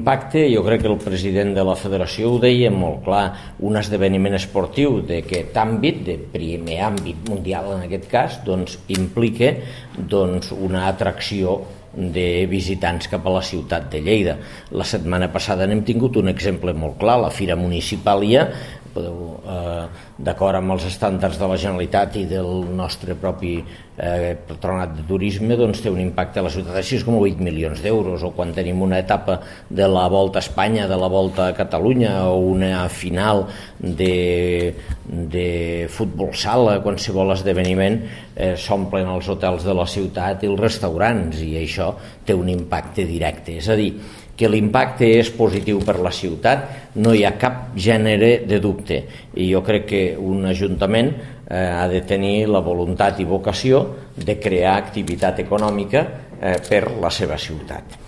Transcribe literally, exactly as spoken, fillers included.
l'impacte, jo crec que el president de la federació ho deia molt clar, un esdeveniment esportiu d'aquest àmbit, de primer àmbit mundial en aquest cas, doncs implica doncs, una atracció de visitants cap a la ciutat de Lleida. La setmana passada n'hem tingut un exemple molt clar, la Fira Municipàlia, podeu, eh, d'acord amb els estàndards de la Generalitat i del nostre propi eh, patronat de turisme, doncs té un impacte a la ciutat de sis coma vuit milions d'euros, o quan tenim una etapa de la Volta a Espanya, de la Volta a Catalunya, o una final de, de futbol sala, qualsevol esdeveniment, eh, s'omplen els hotels de la ciutat i els restaurants, i això té un impacte directe. És a dir, que l'impacte és positiu per la ciutat, no hi ha cap gènere de dubte, i jo crec que un ajuntament eh, ha de tenir la voluntat i vocació de crear activitat econòmica eh, per la seva ciutat.